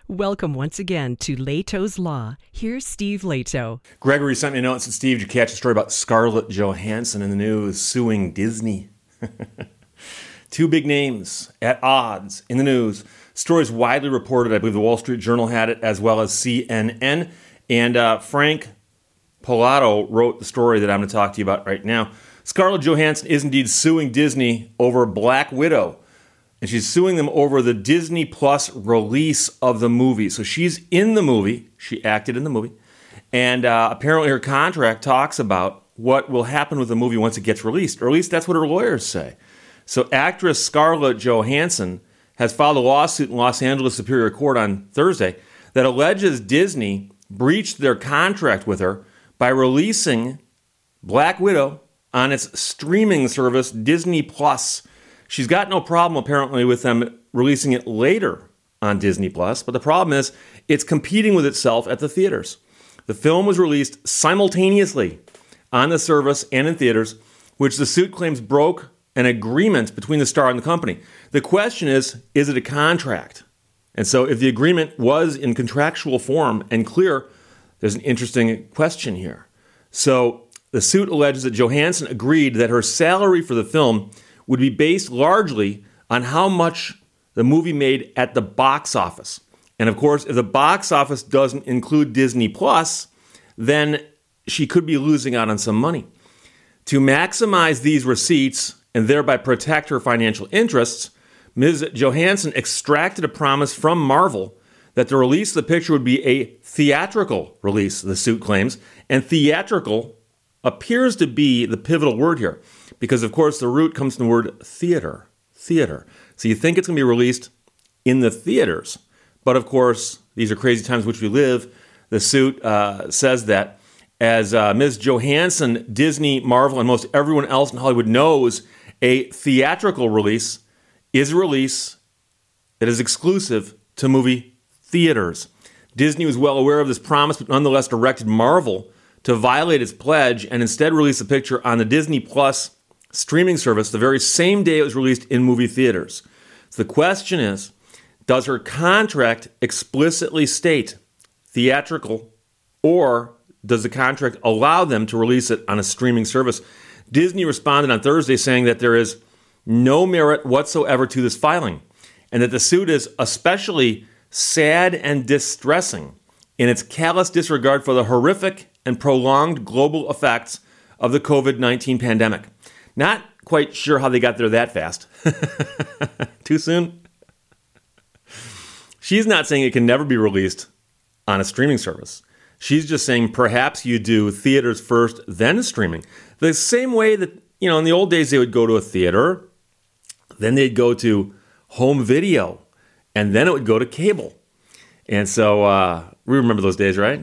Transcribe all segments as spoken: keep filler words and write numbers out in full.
Welcome once again to Leto's Law. Here's Steve Leto. Gregory sent me a note and said, Steve, did you catch a story about Scarlett Johansson in the news suing Disney? Two big names at odds in the news. Stories widely reported. I believe the Wall Street Journal had it, as well as C N N. And uh, Frank Pilato wrote the story that I'm going to talk to you about right now. Scarlett Johansson is indeed suing Disney over Black Widow. And she's suing them over the Disney Plus release of the movie. So she's in the movie. She acted in the movie. And uh, apparently her contract talks about what will happen with the movie once it gets released. Or at least that's what her lawyers say. So actress Scarlett Johansson has filed a lawsuit in Los Angeles Superior Court on Thursday that alleges Disney breached their contract with her by releasing Black Widow on its streaming service, Disney Plus. She's got no problem, apparently, with them releasing it later on Disney Plus, but the problem is it's competing with itself at the theaters. The film was released simultaneously on the service and in theaters, which the suit claims broke an agreement between the star and the company. The question is, is it a contract? And so if the agreement was in contractual form and clear, there's an interesting question here. So the suit alleges that Johansson agreed that her salary for the film would be based largely on how much the movie made at the box office. And of course, if the box office doesn't include Disney Plus, then she could be losing out on some money. To maximize these receipts and thereby protect her financial interests, Miz Johansson extracted a promise from Marvel that the release of the picture would be a theatrical release, the suit claims. And theatrical appears to be the pivotal word here. Because, of course, the root comes from the word theater, theater. So you think it's going to be released in the theaters. But, of course, these are crazy times in which we live. The suit uh, says that as uh, Miz Johansson, Disney, Marvel, and most everyone else in Hollywood knows, a theatrical release is a release that is exclusive to movie theaters. Disney was well aware of this promise, but nonetheless directed Marvel to violate its pledge and instead release the picture on the Disney Plus streaming service the very same day it was released in movie theaters. So the question is, does her contract explicitly state theatrical, or does the contract allow them to release it on a streaming service? Disney responded on Thursday saying that there is no merit whatsoever to this filing, and that the suit is especially sad and distressing in its callous disregard for the horrific and prolonged global effects of the covid nineteen pandemic. Not quite sure how they got there that fast. Too soon? She's not saying it can never be released on a streaming service. She's just saying perhaps you do theaters first, then streaming. The same way that, you know, in the old days they would go to a theater, then they'd go to home video, and then it would go to cable. And so uh, we remember those days, right?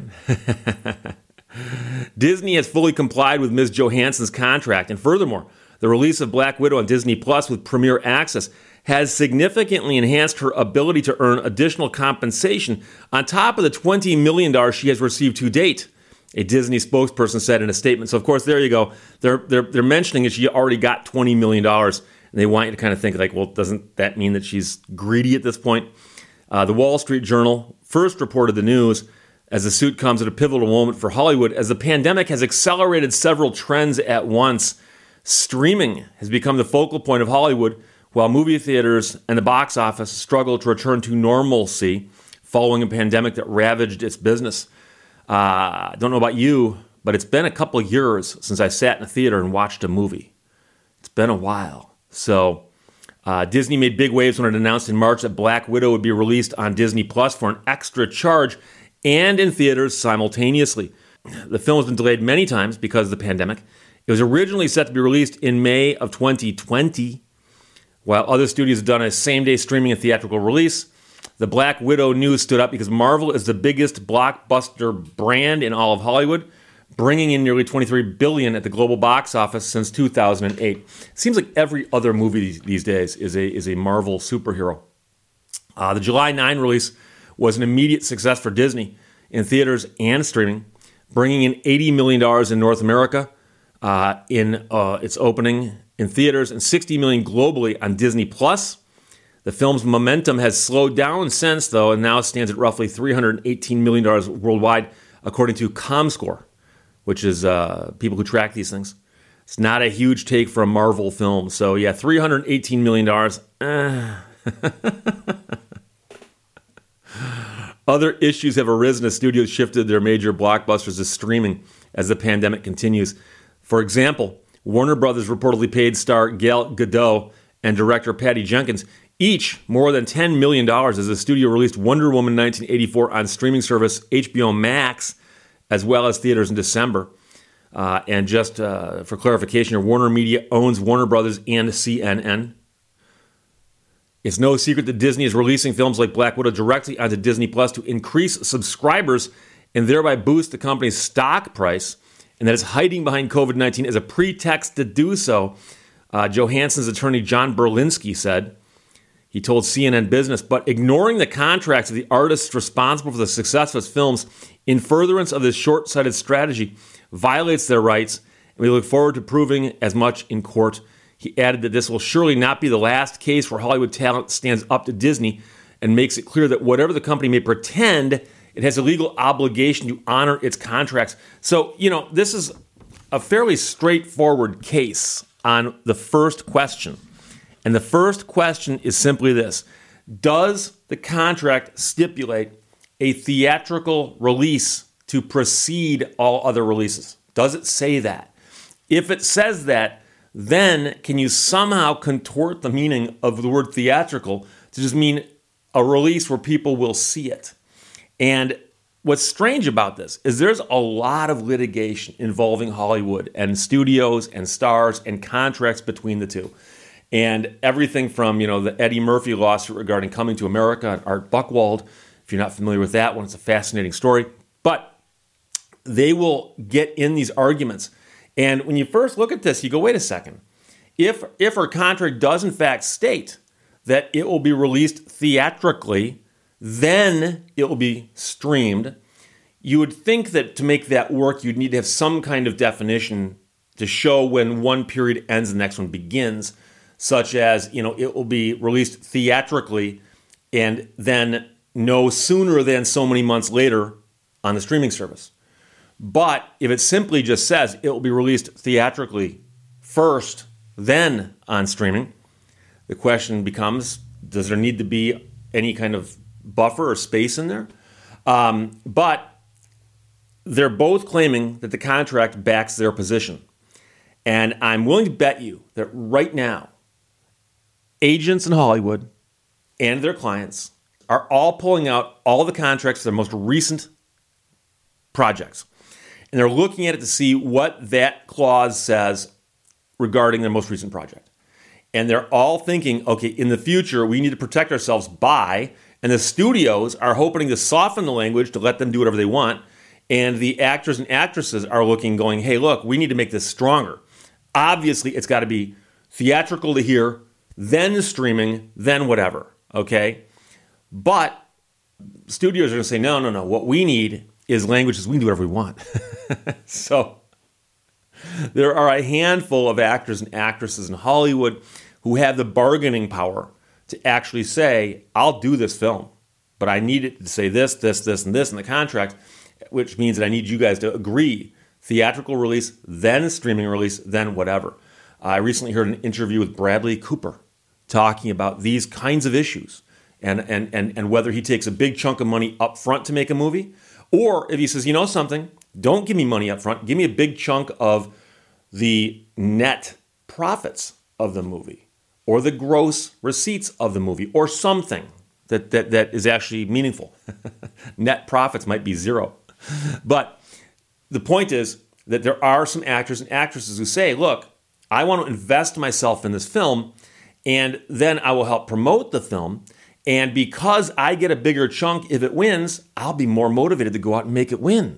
Disney has fully complied with Miz Johansson's contract, and furthermore, the release of Black Widow on Disney Plus with Premier Access has significantly enhanced her ability to earn additional compensation on top of the twenty million dollars she has received to date, a Disney spokesperson said in a statement. So, of course, there you go. They're they're they're mentioning that she already got twenty million dollars, and they want you to kind of think like, well, doesn't that mean that she's greedy at this point? Uh, the Wall Street Journal first reported the news as the suit comes at a pivotal moment for Hollywood as the pandemic has accelerated several trends at once. Streaming has become the focal point of Hollywood, while movie theaters and the box office struggle to return to normalcy following a pandemic that ravaged its business. I uh, don't know about you, but it's been a couple of years since I sat in a theater and watched a movie. It's been a while. So uh, Disney made big waves when it announced in March that Black Widow would be released on Disney Plus for an extra charge and in theaters simultaneously. The film has been delayed many times because of the pandemic. It was originally set to be released in May of twenty twenty, while other studios have done a same-day streaming and theatrical release. The Black Widow news stood up because Marvel is the biggest blockbuster brand in all of Hollywood, bringing in nearly twenty-three billion dollars at the global box office since two thousand eight. It seems like every other movie these days is a is a Marvel superhero. Uh, the July ninth release was an immediate success for Disney in theaters and streaming, bringing in eighty million dollars in North America uh, in uh, its opening in theaters and sixty million dollars globally on Disney Plus. The film's momentum has slowed down since, though, and now stands at roughly three hundred eighteen million dollars worldwide, according to ComScore, which is uh, people who track these things. It's not a huge take for a Marvel film. So, yeah, three hundred eighteen million dollars. Uh. Other issues have arisen as studios shifted their major blockbusters to streaming as the pandemic continues. For example, Warner Brothers reportedly paid star Gal Gadot and director Patty Jenkins each more than ten million dollars as the studio released Wonder Woman nineteen eighty-four on streaming service H B O Max, as well as theaters in December. Uh, and just uh, for clarification, Warner Media owns Warner Brothers and C N N. It's no secret that Disney is releasing films like Black Widow directly onto Disney Plus to increase subscribers and thereby boost the company's stock price, and that it's hiding behind covid nineteen as a pretext to do so. Uh, Johansson's attorney John Berlinski said. He told C N N Business, but ignoring the contracts of the artists responsible for the success of his films in furtherance of this short-sighted strategy violates their rights, and we look forward to proving as much in court. He added that this will surely not be the last case where Hollywood talent stands up to Disney and makes it clear that whatever the company may pretend, it has a legal obligation to honor its contracts. So, you know, this is a fairly straightforward case on the first question. And the first question is simply this. Does the contract stipulate a theatrical release to precede all other releases? Does it say that? If it says that, then can you somehow contort the meaning of the word theatrical to just mean a release where people will see it? And what's strange about this is there's a lot of litigation involving Hollywood and studios and stars and contracts between the two. And everything from, you know, the Eddie Murphy lawsuit regarding Coming to America and Art Buchwald. If you're not familiar with that one, it's a fascinating story. But they will get in these arguments. And when you first look at this, you go, wait a second. If, if our contract does in fact state that it will be released theatrically, then it will be streamed, you would think that to make that work, you'd need to have some kind of definition to show when one period ends and the next one begins, such as, you know, it will be released theatrically and then no sooner than so many months later on the streaming service. But if it simply just says it will be released theatrically first, then on streaming, the question becomes, does there need to be any kind of buffer or space in there? Um, but they're both claiming that the contract backs their position. And I'm willing to bet you that right now, agents in Hollywood and their clients are all pulling out all the contracts for their most recent projects. And they're looking at it to see what that clause says regarding their most recent project. And they're all thinking, okay, in the future, we need to protect ourselves by, and the studios are hoping to soften the language to let them do whatever they want. And the actors and actresses are looking, going, hey, look, we need to make this stronger. Obviously, it's got to be theatrical to here, then streaming, then whatever, okay? But studios are going to say, no, no, no, what we need is languages. We can do whatever we want. So there are a handful of actors and actresses in Hollywood who have the bargaining power to actually say, I'll do this film, but I need it to say this, this, this, and this in the contract, which means that I need you guys to agree. Theatrical release, then streaming release, then whatever. I recently heard an interview with Bradley Cooper talking about these kinds of issues and, and, and, and whether he takes a big chunk of money up front to make a movie, or if he says, you know something, don't give me money up front, give me a big chunk of the net profits of the movie or the gross receipts of the movie or something that, that, that is actually meaningful. Net profits might be zero. But the point is that there are some actors and actresses who say, look, I want to invest myself in this film, and then I will help promote the film. And because I get a bigger chunk if it wins, I'll be more motivated to go out and make it win.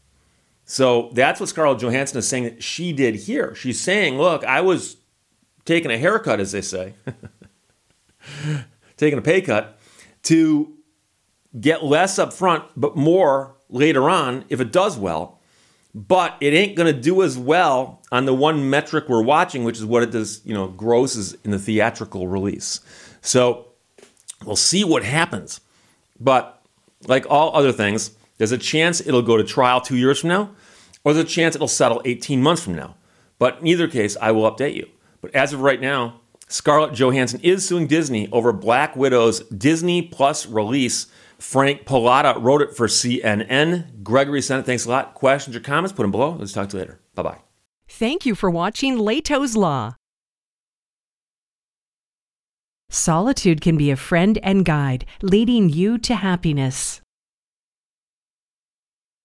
So that's what Scarlett Johansson is saying that she did here. She's saying, look, I was taking a haircut, as they say, taking a pay cut to get less up front, but more later on if it does well. But it ain't going to do as well on the one metric we're watching, which is what it does, you know, grosses in the theatrical release. So We'll see what happens. But like all other things, there's a chance it'll go to trial two years from now, or there's a chance it'll settle eighteen months from now. But in either case, I will update you. But as of right now, Scarlett Johansson is suing Disney over Black Widow's Disney Plus release. Frank Pallotta wrote it for C N N. Gregory sent it. Thanks a lot. Questions or comments, put them below. Let's talk to you later. Bye-bye. Thank you for watching Leto's Law. Solitude can be a friend and guide, leading you to happiness.